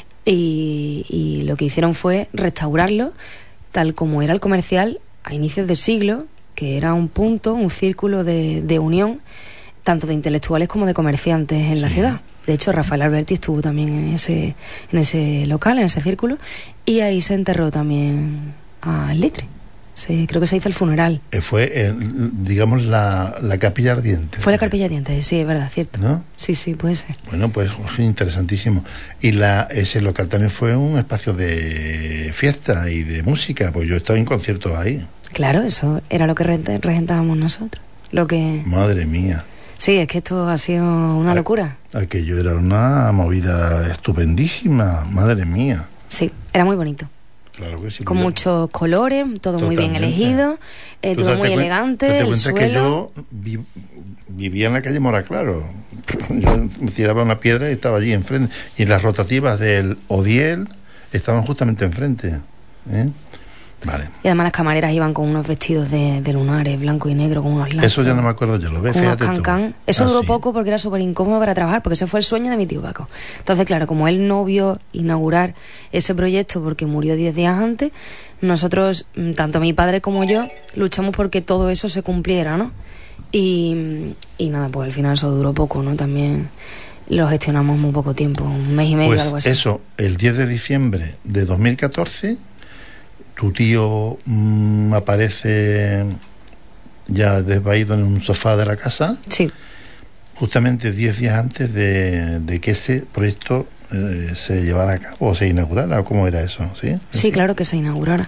y lo que hicieron fue restaurarlo tal como era el comercial a inicios de siglo, que era un punto, un círculo de unión, tanto de intelectuales como de comerciantes en la ciudad. De hecho, Rafael Alberti estuvo también en ese local, en ese círculo, y ahí se enterró también a Litre. Sí, creo que se hizo el funeral. Fue, digamos, la capilla ardiente. Fue la capilla ardiente, sí, es verdad, cierto. ¿No? Sí, puede ser. Bueno, pues interesantísimo. Y ese local también fue un espacio de fiesta y de música, pues yo estaba en conciertos ahí. Claro, eso era lo que regentábamos nosotros. Madre mía. Sí, es que esto ha sido una locura. Aquello era una movida estupendísima, madre mía. Sí, era muy bonito. Claro que sí. Con muchos colores, todo muy bien elegido, todo muy elegante. ¿Te cuenta que yo vivía en la calle Mora Claro? Yo me tiraba una piedra y estaba allí enfrente. Y las rotativas del Odiel estaban justamente enfrente. Vale. Y además las camareras iban con unos vestidos de lunares, blanco y negro, con unos lazos. Eso ya no me acuerdo yo, lo ves, fíjate tú. Eso duró poco porque era súper incómodo para trabajar, porque ese fue el sueño de mi tío Paco. Entonces, claro, como él no vio inaugurar ese proyecto porque murió 10 días antes, nosotros, tanto mi padre como yo, luchamos porque todo eso se cumpliera, ¿no? Y nada, pues al final eso duró poco, ¿no? También lo gestionamos muy poco tiempo, un mes y medio, pues algo así. Eso, el 10 de diciembre de 2014... Tu tío aparece ya desvaído en un sofá de la casa. Sí. Justamente 10 días antes de que ese proyecto se llevara a cabo o se inaugurara, ¿o cómo era eso? Sí, claro que se inaugurara.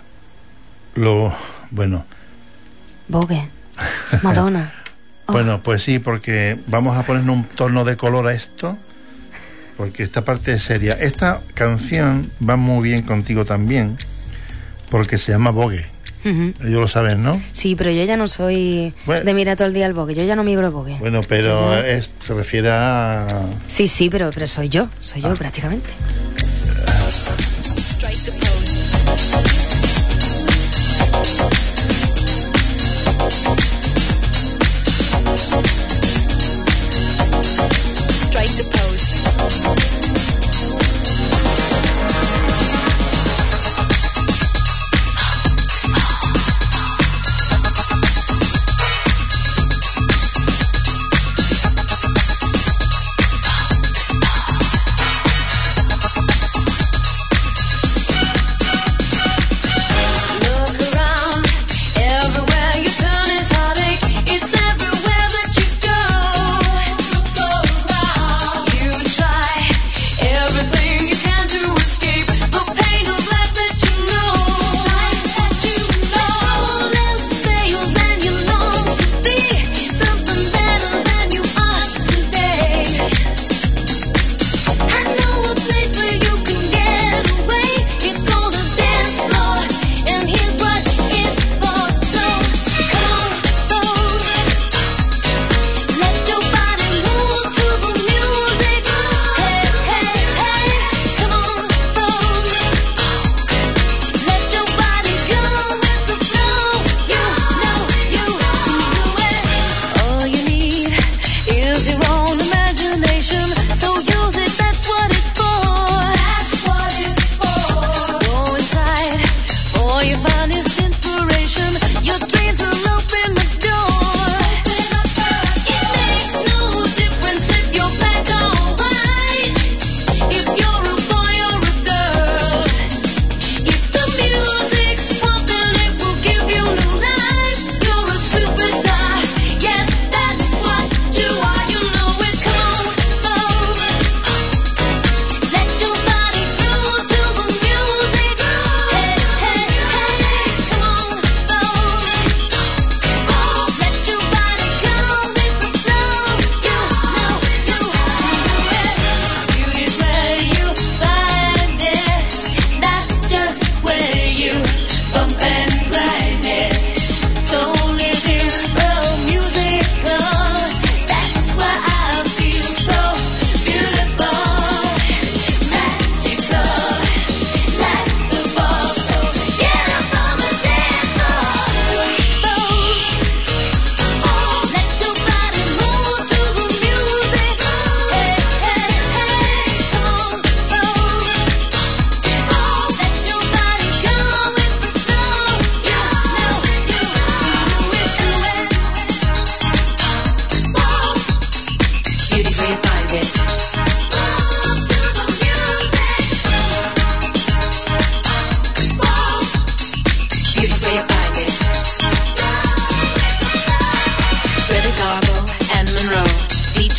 Bueno. Vogue, Madonna. Bueno, pues sí, porque vamos a ponerle un tono de color a esto, porque esta parte es seria. Esta canción va muy bien contigo también, porque se llama Vogue. Ellos lo saben, ¿no? Sí, pero yo ya no soy de mirar todo el día el Vogue. Yo ya no migro el Vogue. Bueno, pero se refiere a... Sí, pero soy yo prácticamente. Strike the pose.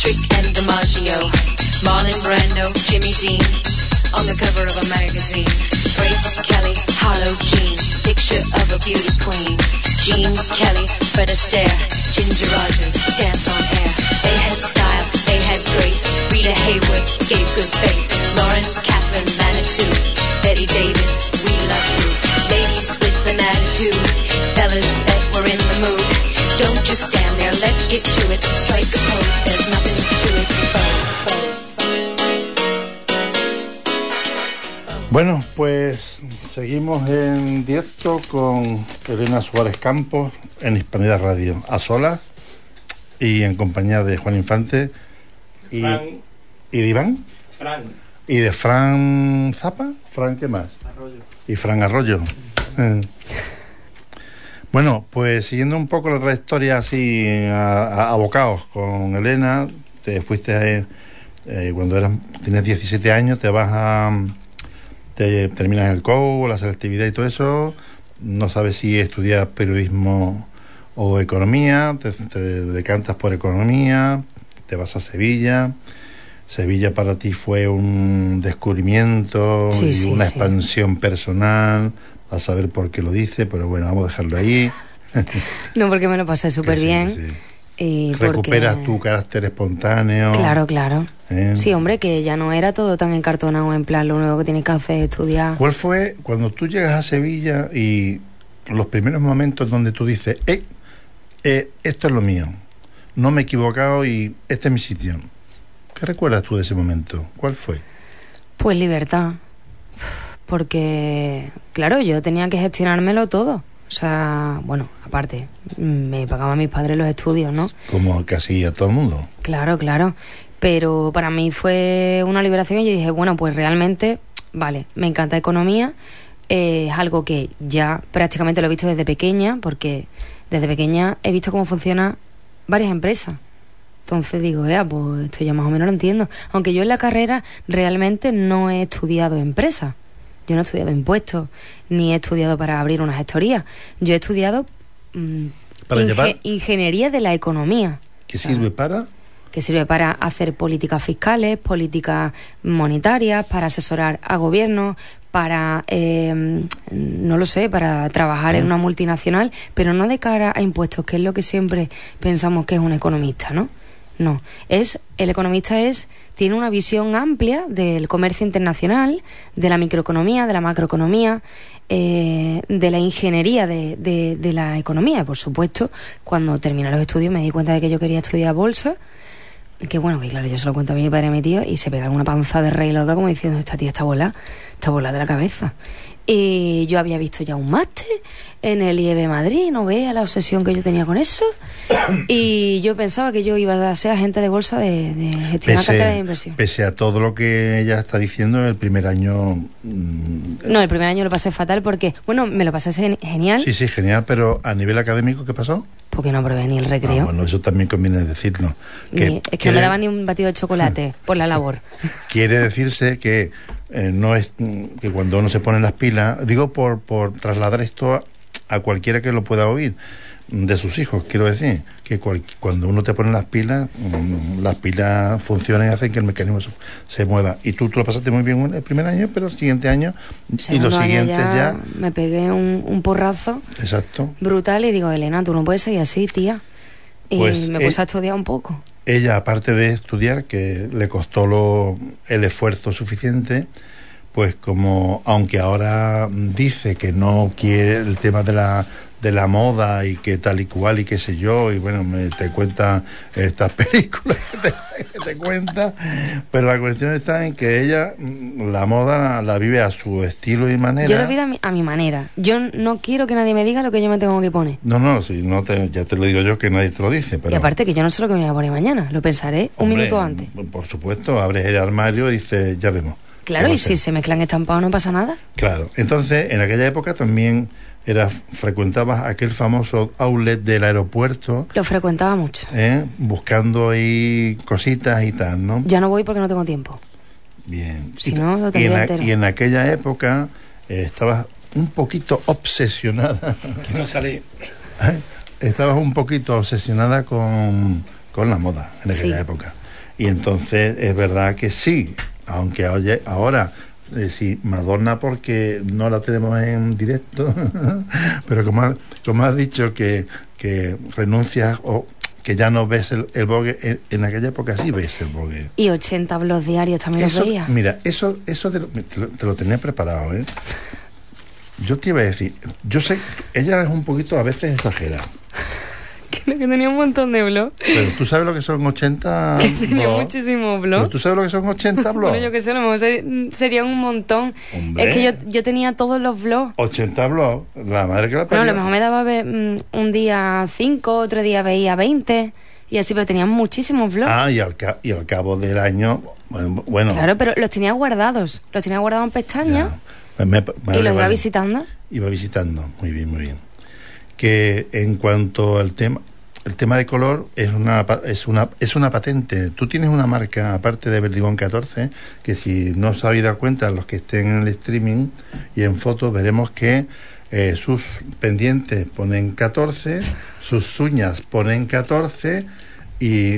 Trick and DiMaggio, Marlon Brando, Jimmy Dean, on the cover of a magazine. Grace Kelly, Harlow Jean, picture of a beauty queen. Jean Kelly, Fred Astaire, Ginger Rogers, dance on air. They had style, they had grace. Rita Hayworth gave good face. Lauren, Catherine, Manitou, Betty Davis, we love you. Ladies with an attitude, fellas that were in the mood. Don't just stand there, let's get to it. Strike a pose, there's nothing to it. Bueno, pues seguimos en directo con Elena Suárez Campos en Hispanidad Radio, a solas y en compañía de Juan Infante y de Iván y de Fran Zappa. ¿Fran qué más? Arroyo. Y Fran Arroyo. Bueno, pues siguiendo un poco la trayectoria así a bocados con Elena, te fuiste cuando tenías 17 años, te terminas el COU, la selectividad y todo eso, no sabes si estudias periodismo o economía, te decantas por economía, te vas a Sevilla. Sevilla para ti fue un descubrimiento y una expansión personal, a saber por qué lo dice, pero bueno, vamos a dejarlo ahí. No, porque me lo pasé súper bien. Sí. Y recuperas tu carácter espontáneo. Claro. Sí, hombre, que ya no era todo tan encartonado, en plan, lo único que tienes que hacer es estudiar. ¿Cuál fue cuando tú llegas a Sevilla y los primeros momentos donde tú dices, esto es lo mío, no me he equivocado y este es mi sitio? ¿Qué recuerdas tú de ese momento? ¿Cuál fue? Pues libertad, porque, claro, yo tenía que gestionármelo todo. O sea, bueno, aparte, me pagaban mis padres los estudios, ¿no? Como casi a todo el mundo. Claro. Pero para mí fue una liberación y yo dije, bueno, pues realmente, vale, me encanta economía. Es algo que ya prácticamente lo he visto desde pequeña, porque desde pequeña he visto cómo funcionan varias empresas. Entonces digo, pues esto ya más o menos lo entiendo. Aunque yo en la carrera realmente no he estudiado empresas. Yo no he estudiado impuestos, ni he estudiado para abrir una gestoría. Yo he estudiado ingeniería de la economía. ¿Qué sirve para? Que sirve para hacer políticas fiscales, políticas monetarias, para asesorar a gobiernos, para, no lo sé, para trabajar en una multinacional, pero no de cara a impuestos, que es lo que siempre pensamos que es un economista, ¿no? No, el economista tiene una visión amplia del comercio internacional, de la microeconomía, de la macroeconomía, de la ingeniería de la economía. Por supuesto, cuando terminé los estudios me di cuenta de que yo quería estudiar bolsa, que bueno, que claro, yo se lo cuento a mi padre y a mi tío, y se pegaron una panza de rey y la otra como diciendo, esta tía está volada de la cabeza. Y yo había visto ya un máster en el IEB Madrid, no vea la obsesión que yo tenía con eso, y yo pensaba que yo iba a ser agente de bolsa de gestionar cartera de inversión. Pese a todo lo que ella está diciendo, el primer año... No, el primer año lo pasé fatal porque, bueno, me lo pasé genial. Sí, genial, pero a nivel académico, ¿qué pasó? Porque no probé ni el recreo. Bueno, eso también conviene decirlo. Es que no me daban ni un batido de chocolate por la labor. Quiere decirse que no es que cuando uno se pone las pilas, digo por trasladar esto a cualquiera que lo pueda oír, de sus hijos, quiero decir, que cuando uno te pone las pilas funcionan y hacen que el mecanismo se mueva. Y tú lo pasaste muy bien el primer año, pero el siguiente año y los siguientes ya me pegué un porrazo. Exacto. Brutal, y digo, Elena, tú no puedes seguir así, tía. Y pues me puse a estudiar un poco. Ella, aparte de estudiar, que le costó el esfuerzo suficiente, pues como, aunque ahora dice que no quiere el tema de la moda y que tal y cual y qué sé yo, y bueno, te cuenta estas películas que te cuenta, pero la cuestión está en que ella la moda la vive a su estilo y manera. Yo la vivo a mi manera. Yo no quiero que nadie me diga lo que yo me tengo que poner. No, si no ya te lo digo yo, que nadie te lo dice, pero... Y aparte que yo no sé lo que me voy a poner mañana, lo pensaré un minuto antes. Por supuesto, abres el armario y dices, ya vemos. Claro, y si se mezclan estampados no pasa nada. Claro, entonces en aquella época también frecuentabas aquel famoso outlet del aeropuerto. Lo frecuentaba mucho. Buscando ahí cositas y tal, ¿no? Ya no voy porque no tengo tiempo. Bien. Si no, lo tendría entero. Y en aquella época estabas un poquito obsesionada. Que no salí. Estabas un poquito obsesionada con la moda en aquella época. Y entonces es verdad que sí, aunque oye, ahora sí, Madonna porque no la tenemos en directo, pero como has dicho que renuncias o que ya no ves el Vogue, en aquella época sí ves el Vogue. Y 80 blogs diarios también Eso, los veía. mira, eso te lo tenía preparado, ¿eh? Yo te iba a decir, yo sé, ella es un poquito a veces exagera. Que tenía un montón de blogs. Pero tú sabes lo que son 80 Tenía blogs. muchísimos Pero blogs. tú sabes lo que son 80 blogs. Bueno, yo qué sé, a lo mejor sería un montón. Hombre. Es que yo tenía todos los blogs. 80 blogs, la madre que la Bueno, parió. a lo mejor me daba un día 5, otro día veía 20 y así, pero tenía muchísimos blogs. Ah, y al cabo del año, bueno. Claro, pero los tenía guardados. Los tenía guardados en pestañas ya. y los iba visitando. Iba visitando, muy bien, muy bien. Que en cuanto al tema de color es una patente. Tú tienes una marca, aparte de Verdigón 14, que si no os habéis dado cuenta, los que estén en el streaming y en fotos, veremos que sus pendientes ponen 14, sus uñas ponen 14 y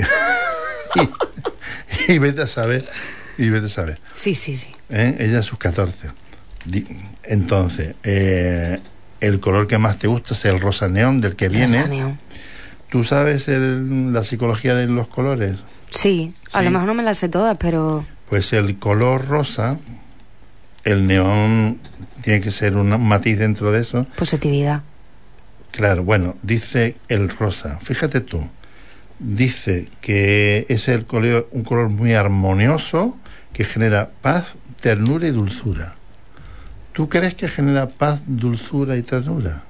vete a saber. Sí. Ella sus 14. Entonces, el color que más te gusta es el rosa neón del que viene. Rosa neón. ¿Tú sabes la psicología de los colores? Sí, a lo mejor no me las sé todas, pero... Pues el color rosa, el neón tiene que ser un matiz dentro de eso. Positividad. Claro, bueno, dice el rosa, fíjate tú, dice que es un color muy armonioso que genera paz, ternura y dulzura. ¿Tú crees que genera paz, dulzura y ternura?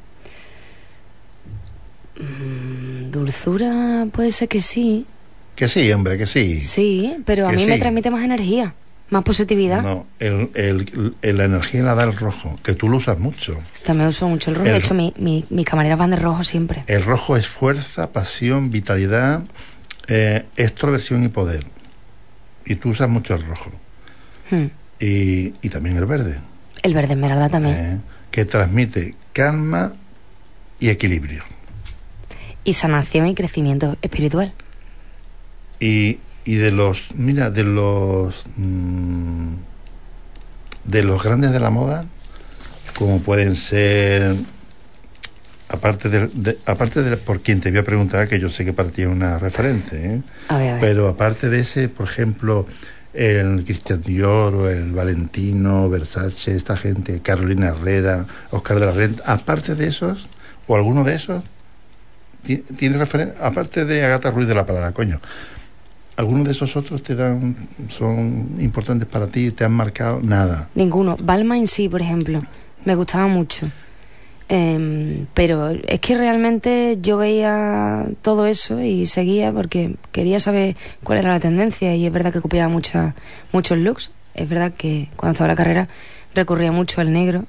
Dulzura puede ser que sí. Que sí, hombre, que sí. Sí, pero a Que mí sí. me transmite más energía, más positividad. No, la energía la da el rojo, que tú lo usas mucho. También uso mucho el rojo. De hecho, mis camareras van de rojo siempre. El rojo es fuerza, pasión, vitalidad, extroversión y poder. Y tú usas mucho el rojo. Y también el verde. El verde esmeralda también. Que transmite calma y equilibrio. Y sanación y crecimiento espiritual. Y de los grandes de la moda, como pueden ser, aparte de por quien te voy a preguntar, que yo sé que para ti es una referente, A ver. Pero aparte de ese, por ejemplo, el Christian Dior o el Valentino, Versace, esta gente, Carolina Herrera, Oscar de la Renta, aparte de esos, o alguno de esos, tiene referencia, aparte de Agatha Ruiz de la Prada, coño, ¿alguno de esos otros son importantes para ti, te han marcado? Nada. Ninguno. Balmain sí, por ejemplo, me gustaba mucho. Pero es que realmente yo veía todo eso y seguía porque quería saber cuál era la tendencia, y es verdad que copiaba muchos looks. Es verdad que cuando estaba en la carrera recurría mucho al negro,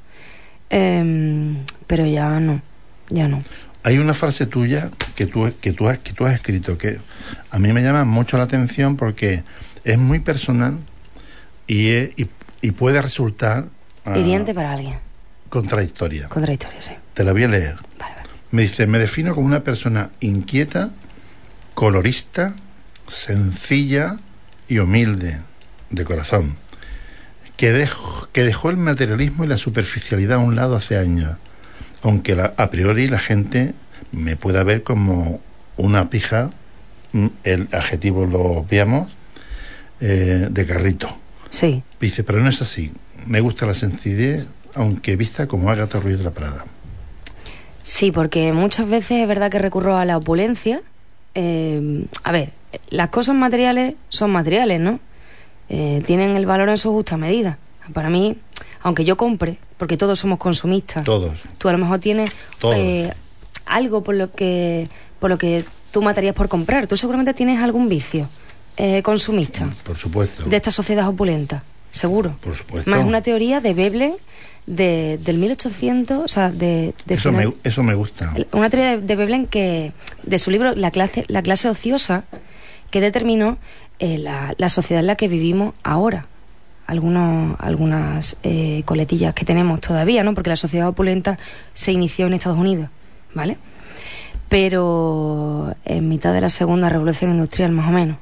pero ya no. Hay una frase tuya que tú has escrito que a mí me llama mucho la atención porque es muy personal y puede resultar hiriente para alguien. Contradictoria, sí. Te la voy a leer. Vale. Me dice: me defino como una persona inquieta, colorista, sencilla y humilde de corazón, que dejó el materialismo y la superficialidad a un lado hace años, aunque a priori la gente me pueda ver como una pija, el adjetivo lo obviamos, de carrito. Sí. Dice, pero no es así. Me gusta la sencillez, aunque vista como Agatha Ruiz de la Prada. Sí, porque muchas veces es verdad que recurro a la opulencia. A ver, las cosas materiales son materiales, ¿no? Tienen el valor en su justa medida. Para mí, aunque yo compre, porque todos somos consumistas. Todos. Tú a lo mejor tienes algo por lo que tú matarías por comprar. Tú seguramente tienes algún vicio consumista. Por supuesto. De esta sociedad opulenta, seguro. Por supuesto. Más una teoría de Veblen del 1800, o sea, eso me gusta. Una teoría de Veblen que de su libro La clase ociosa, que determinó la sociedad en la que vivimos ahora. Algunas coletillas que tenemos todavía, ¿no? Porque la sociedad opulenta se inició en Estados Unidos, ¿vale? Pero en mitad de la segunda revolución industrial, más o menos,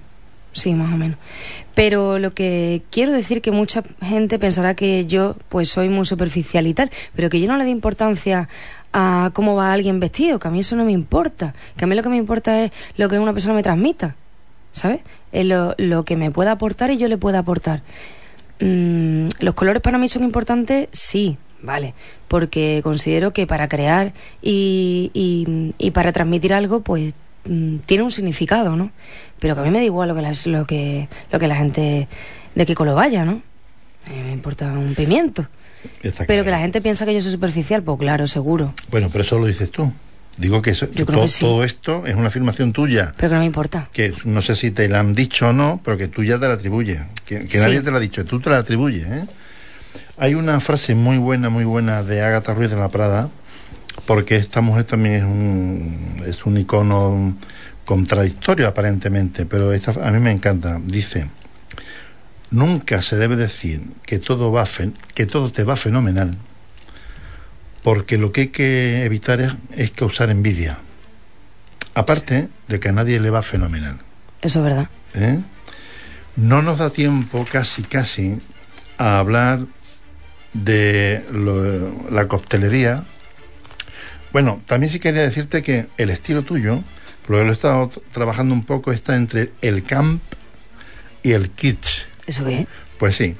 sí, más o menos. Pero lo que quiero decir que mucha gente pensará que yo pues soy muy superficial y tal, pero que yo no le doy importancia a cómo va alguien vestido, que a mí eso no me importa, que a mí lo que me importa es lo que una persona me transmita, ¿sabes? Es lo que me pueda aportar y yo le pueda aportar. ¿Los colores para mí son importantes? Sí, vale, porque considero que para crear y para transmitir algo pues tiene un significado, ¿no? Pero que a mí me da igual lo que la gente de qué color vaya, ¿no? A mí me importa un pimiento. Está Pero claro. que la gente piensa que yo soy superficial, pues claro, seguro. Bueno, pero eso lo dices tú. Digo que, Yo creo que sí. todo esto es una afirmación tuya, Pero que no me importa. que no sé si te la han dicho o no, pero que tú ya te la atribuyes, que Sí. nadie te la ha dicho, tú te la atribuyes, ¿eh? Hay una frase muy buena de Ágata Ruiz de la Prada, porque esta mujer también es un icono contradictorio aparentemente, pero esta a mí me encanta. Dice: nunca se debe decir que todo te va fenomenal, porque lo que hay que evitar es causar envidia, aparte de que a nadie le va fenomenal, Eso es verdad. ¿eh? No nos da tiempo casi a hablar de la coctelería. Bueno, también sí quería decirte que el estilo tuyo, lo he estado trabajando un poco, está entre el camp y el kitsch. ¿Eso qué es? Pues sí.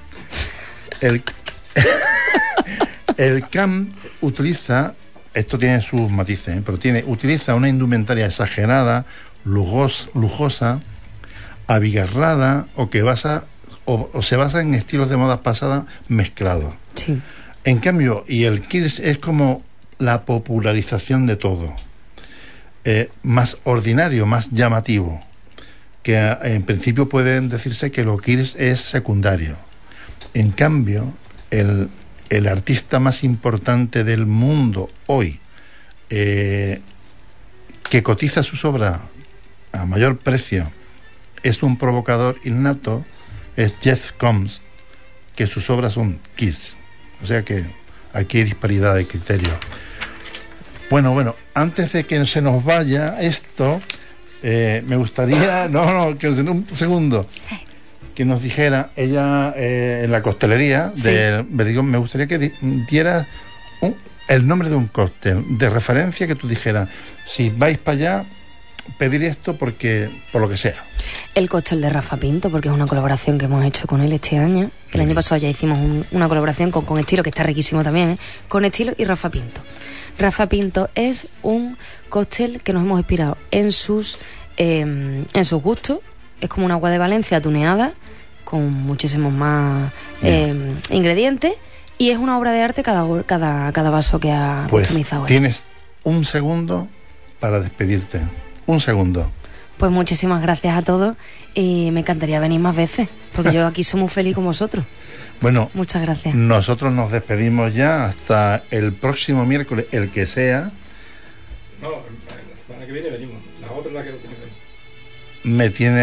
El camp utiliza, esto tiene sus matices, ¿eh? Pero utiliza una indumentaria exagerada, lujosa, abigarrada, o se basa en estilos de moda pasada mezclados. Sí. En cambio, y el kitsch es como la popularización de todo, más ordinario, más llamativo, que en principio pueden decirse que lo kitsch es secundario. En cambio, el artista más importante del mundo hoy, que cotiza sus obras a mayor precio, es un provocador innato, es Jeff Koons, que sus obras son kitsch. O sea que aquí hay disparidad de criterio. Bueno, antes de que se nos vaya esto, me gustaría, que un segundo, que nos dijera ella en la coctelería Sí. del Verdigón, me gustaría que dieras el nombre de un cóctel de referencia, que tú dijeras: si vais para allá, pedir esto porque por lo que sea. El cóctel de Rafa Pinto, porque es una colaboración que hemos hecho con él este año. El año pasado ya hicimos una colaboración con Estilo, que está riquísimo también, ¿eh? Con Estilo y Rafa Pinto. Rafa Pinto es un cóctel que nos hemos inspirado en sus gustos. Es como un agua de Valencia tuneada, con muchísimos más ingredientes, y es una obra de arte cada vaso que ha Pues customizado él. tienes un segundo para despedirte. Un segundo. Pues muchísimas gracias a todos y me encantaría venir más veces, porque yo aquí soy muy feliz con vosotros. Bueno, Muchas gracias. nosotros nos despedimos ya hasta el próximo miércoles, el que sea. No, la semana que viene venimos. La otra es la que no tiene que venir. Me tiene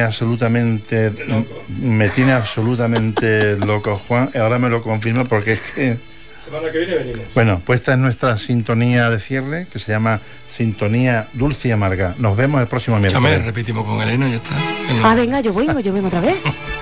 absolutamente loco, Juan. Ahora me lo confirma, porque es que... La semana que viene venimos. Bueno, pues esta es nuestra sintonía de cierre, que se llama Sintonía Dulce y Amarga. Nos vemos el próximo miércoles. Repetimos con Elena y ya está. Venga, yo vengo otra vez.